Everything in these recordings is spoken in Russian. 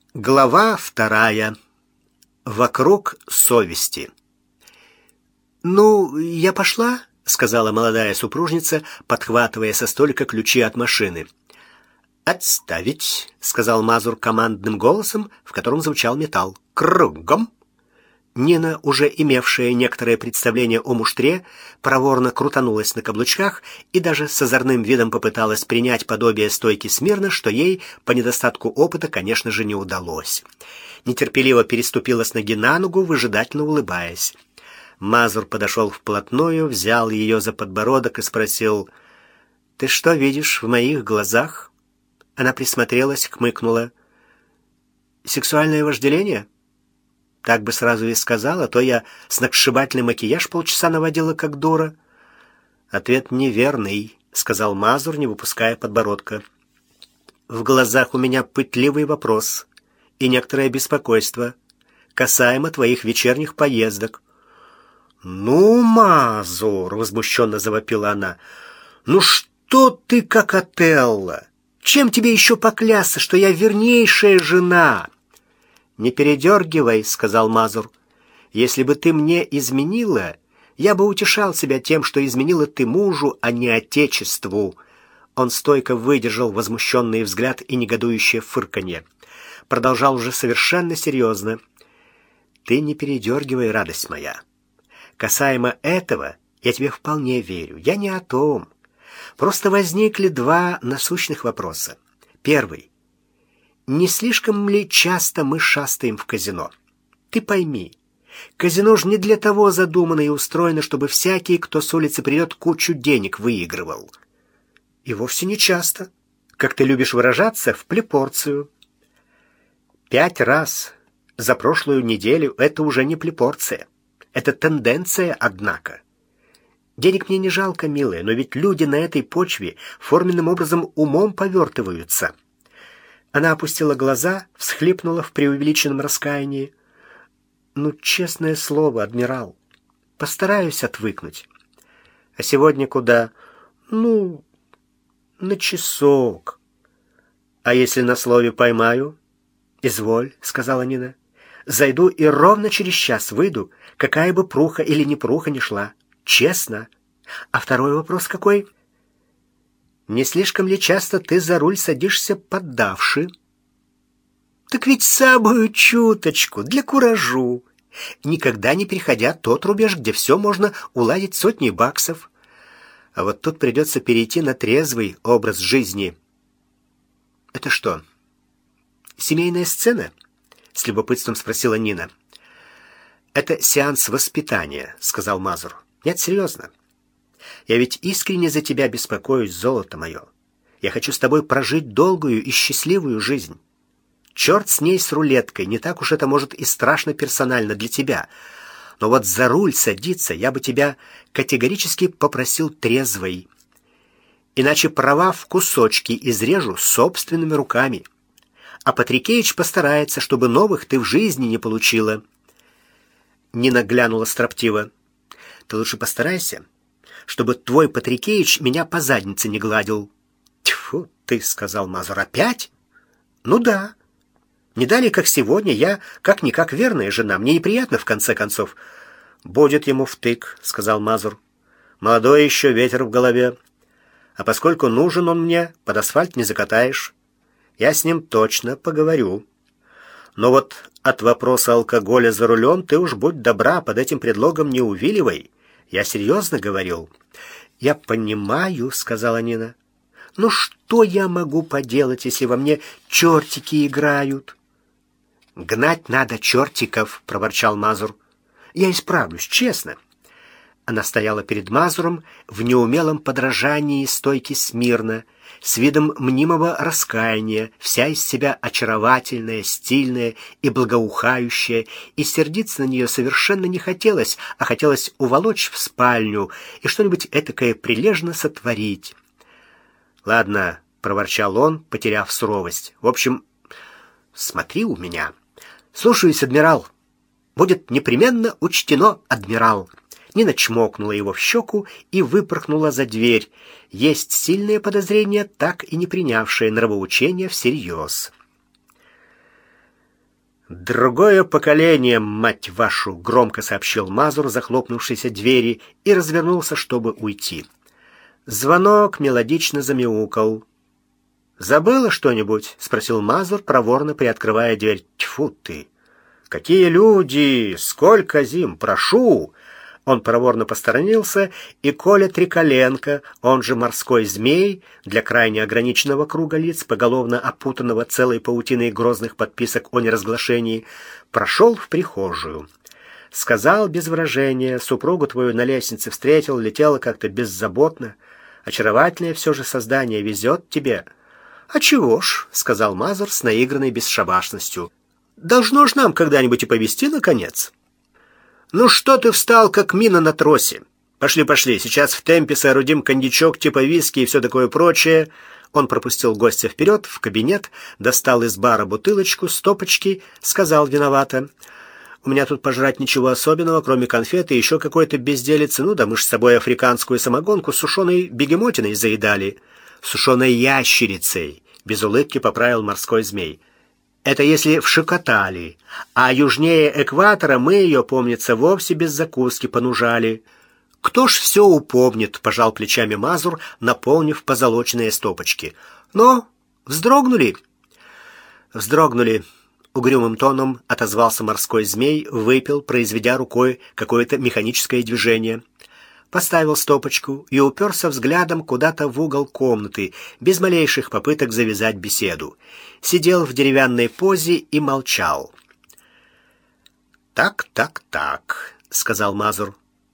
Глава 2. Вокруг совести. «Ну, я пошла», — сказала молодая супружница, подхватывая со столика ключи от машины. «Отставить», — сказал Мазур командным голосом, в котором звучал металл. «Кругом». Нина, уже имевшая некоторое представление о муштре, проворно крутанулась на каблучках и даже с озорным видом попыталась принять подобие стойки смирно, что ей, по недостатку опыта, конечно же, не удалось. Нетерпеливо переступила с ноги на ногу, выжидательно улыбаясь. Мазур подошел вплотную, взял ее за подбородок и спросил: «Ты что видишь в моих глазах?» Она присмотрелась, хмыкнула. «Сексуальное вожделение?» Так бы сразу и сказала, то я сногсшибательный макияж полчаса наводила, как дура. Ответ неверный, сказал Мазур, не выпуская подбородка. В глазах у меня пытливый вопрос и некоторое беспокойство касаемо твоих вечерних поездок. Ну, Мазур, возмущенно завопила она. Ну что ты как Отелло? Чем тебе еще поклясться, что я вернейшая жена? «Не передергивай», — сказал Мазур. «Если бы ты мне изменила, я бы утешал себя тем, что изменила ты мужу, а не отечеству». Он стойко выдержал возмущенный взгляд и негодующее фырканье. Продолжал уже совершенно серьезно. «Ты не передергивай, радость моя. Касаемо этого, я тебе вполне верю. Я не о том. Просто возникли два насущных вопроса. Первый. Не слишком ли часто мы шастаем в казино? Ты пойми, казино же не для того задумано и устроено, чтобы всякий, кто с улицы придет, кучу денег выигрывал. И вовсе не часто. Как ты любишь выражаться, в плепорцию. 5 раз за прошлую неделю — это уже не плепорция. Это тенденция, однако. Денег мне не жалко, милая, но ведь люди на этой почве форменным образом умом повертываются. Она опустила глаза, всхлипнула в преувеличенном раскаянии. «Ну, честное слово, адмирал, постараюсь отвыкнуть. А сегодня куда? Ну, на часок. А если на слове поймаю?» «Изволь», — сказала Нина. «Зайду и ровно через час выйду, какая бы пруха или не пруха ни шла. Честно. А второй вопрос какой?» «Не слишком ли часто ты за руль садишься поддавши?» «Так ведь самую чуточку, для куражу. Никогда не переходя тот рубеж, где все можно уладить сотней баксов. А вот тут придется перейти на трезвый образ жизни». «Это что, семейная сцена?» — с любопытством спросила Нина. «Это сеанс воспитания», — сказал Мазур. «Нет, серьезно. Я ведь искренне за тебя беспокоюсь, золото мое. Я хочу с тобой прожить долгую и счастливую жизнь. Черт с ней, с рулеткой, не так уж это, может, и страшно персонально для тебя. Но вот за руль садиться я бы тебя категорически попросил трезвой. Иначе права в кусочки изрежу собственными руками. А Патрикеич постарается, чтобы новых ты в жизни не получила». Нина глянула строптиво. «Ты лучше постарайся, чтобы твой Патрикеич меня по заднице не гладил». «Тьфу ты», — сказал Мазур, — «опять?» «Ну да. Не далее, как сегодня, я как-никак верная жена. Мне неприятно, в конце концов». «Будет ему втык», — сказал Мазур. «Молодой еще, ветер в голове. А поскольку нужен он мне, под асфальт не закатаешь. Я с ним точно поговорю. Но вот от вопроса алкоголя за рулем ты уж будь добра, под этим предлогом не увиливай. Я серьезно говорил». «Я понимаю», — сказала Нина. «Ну что я могу поделать, если во мне чертики играют?» «Гнать надо чертиков», — проворчал Мазур. «Я исправлюсь, честно». Она стояла перед Мазуром в неумелом подражании стойки смирно, с видом мнимого раскаяния, вся из себя очаровательная, стильная и благоухающая, и сердиться на нее совершенно не хотелось, а хотелось уволочь в спальню и что-нибудь этакое прилежно сотворить. «Ладно», — проворчал он, потеряв суровость. «В общем, смотри у меня. Слушаюсь, адмирал. Будет непременно учтено, адмирал». Нина чмокнула его в щеку и выпорхнула за дверь. Есть сильное подозрение, так и не принявшее нравоучения всерьез. «Другое поколение, мать вашу!» — громко сообщил Мазур захлопнувшейся двери и развернулся, чтобы уйти. Звонок мелодично замяукал. «Забыла что-нибудь?» — спросил Мазур, проворно приоткрывая дверь. «Тьфу ты! Какие люди! Сколько зим! Прошу!» Он проворно посторонился, и Коля Триколенко, он же морской змей, для крайне ограниченного круга лиц, поголовно опутанного целой паутиной грозных подписок о неразглашении, прошел в прихожую. Сказал без выражения: «Супругу твою на лестнице встретил, летела как-то беззаботно. Очаровательное все же создание, везет тебе». «А чего ж?» — сказал Мазур с наигранной бесшабашностью. «Должно ж нам когда-нибудь и повезти, наконец». «Ну что ты встал, как мина на тросе? Пошли, сейчас в темпе соорудим коньячок типа виски и все такое прочее». Он пропустил гостя вперед, в кабинет, достал из бара бутылочку, стопочки, сказал виновато: «У меня тут пожрать ничего особенного, кроме конфеты и еще какой-то безделицы. Ну да мы ж с собой африканскую самогонку с сушеной бегемотиной заедали». «Сушеной ящерицей», — без улыбки поправил морской змей. «Это если вшикотали, а южнее экватора мы ее, помнится, вовсе без закуски понужали». «Кто ж все упомнит?» — пожал плечами Мазур, наполнив позолоченные стопочки. «Но вздрогнули?» «Вздрогнули», — угрюмым тоном отозвался морской змей, выпил, произведя рукой какое-то механическое движение. Поставил стопочку и уперся взглядом куда-то в угол комнаты, без малейших попыток завязать беседу. Сидел в деревянной позе и молчал. «Так», — сказал Мазур.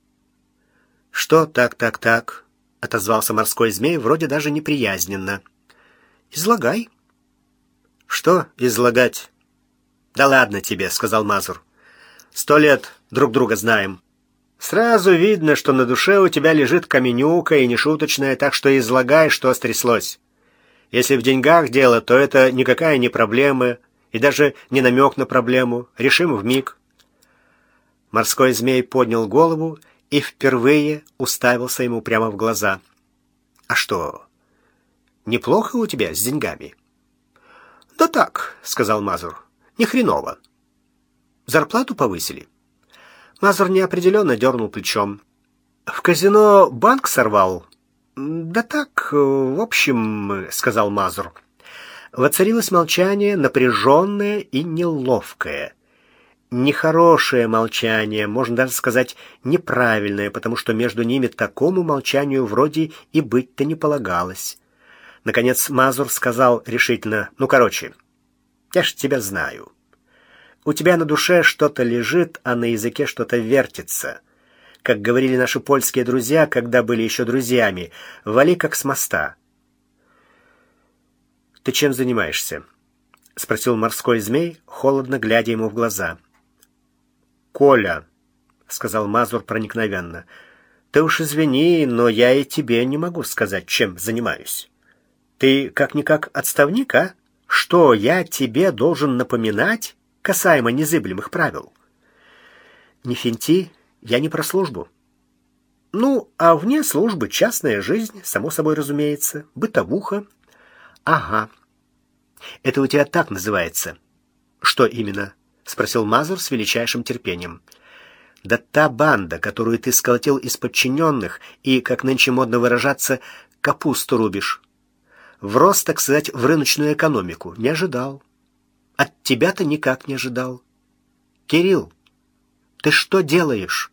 «Что так?» — отозвался морской змей, вроде даже неприязненно. «Излагай». «Что излагать?» «Да ладно тебе», — сказал Мазур. 100 лет друг друга знаем. Сразу видно, что на душе у тебя лежит каменюка и нешуточная, так что излагай, что стряслось. Если в деньгах дело, то это никакая не проблема, и даже не намек на проблему. Решим вмиг». Морской змей поднял голову и впервые уставился ему прямо в глаза. «А что, неплохо у тебя с деньгами?» «Да так», — сказал Мазур, — «не хреново. Зарплату повысили». Мазур неопределенно дернул плечом. «В казино банк сорвал?» «Да так, в общем», — сказал Мазур. Воцарилось молчание, напряженное и неловкое. Нехорошее молчание, можно даже сказать неправильное, потому что между ними такому молчанию вроде и быть-то не полагалось. Наконец Мазур сказал решительно: «Ну, короче, я ж тебя знаю. У тебя на душе что-то лежит, а на языке что-то вертится. Как говорили наши польские друзья, когда были еще друзьями, вали как с моста». «Ты чем занимаешься?» — спросил морской змей, холодно глядя ему в глаза. «Коля», — сказал Мазур проникновенно, — «ты уж извини, но я и тебе не могу сказать, чем занимаюсь. Ты как-никак отставник, а? Что я тебе должен напоминать касаемо незыблемых правил?» «Не финти, я не про службу». «Ну, а вне службы частная жизнь, само собой разумеется, бытовуха». «Ага. Это у тебя так называется?» «Что именно?» — спросил Мазур с величайшим терпением. «Да та банда, которую ты сколотил из подчиненных и, как нынче модно выражаться, капусту рубишь. Врос, так сказать, в рыночную экономику. Не ожидал. От тебя-то никак не ожидал. Кирилл, ты что делаешь?»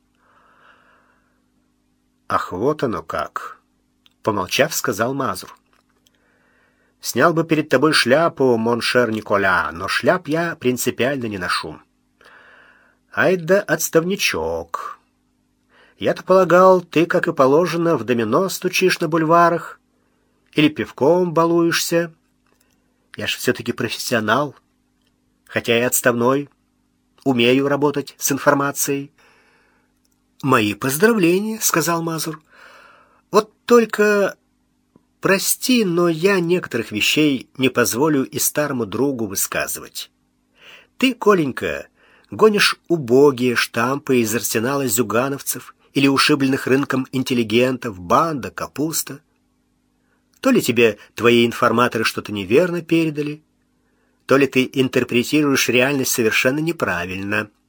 «Ах, вот оно как!» — помолчав, сказал Мазур. «Снял бы перед тобой шляпу, моншер Николя, но шляп я принципиально не ношу. Ай да отставничок. Я-то полагал, ты, как и положено, в домино стучишь на бульварах или пивком балуешься. Я ж все-таки профессионал, хотя и отставной, умею работать с информацией». «Мои поздравления», — сказал Мазур. «Вот только... прости, но я некоторых вещей не позволю и старому другу высказывать. Ты, Коленька, гонишь убогие штампы из арсенала зюгановцев или ушибленных рынком интеллигентов, банда, капуста. То ли тебе твои информаторы что-то неверно передали, то ли ты интерпретируешь реальность совершенно неправильно.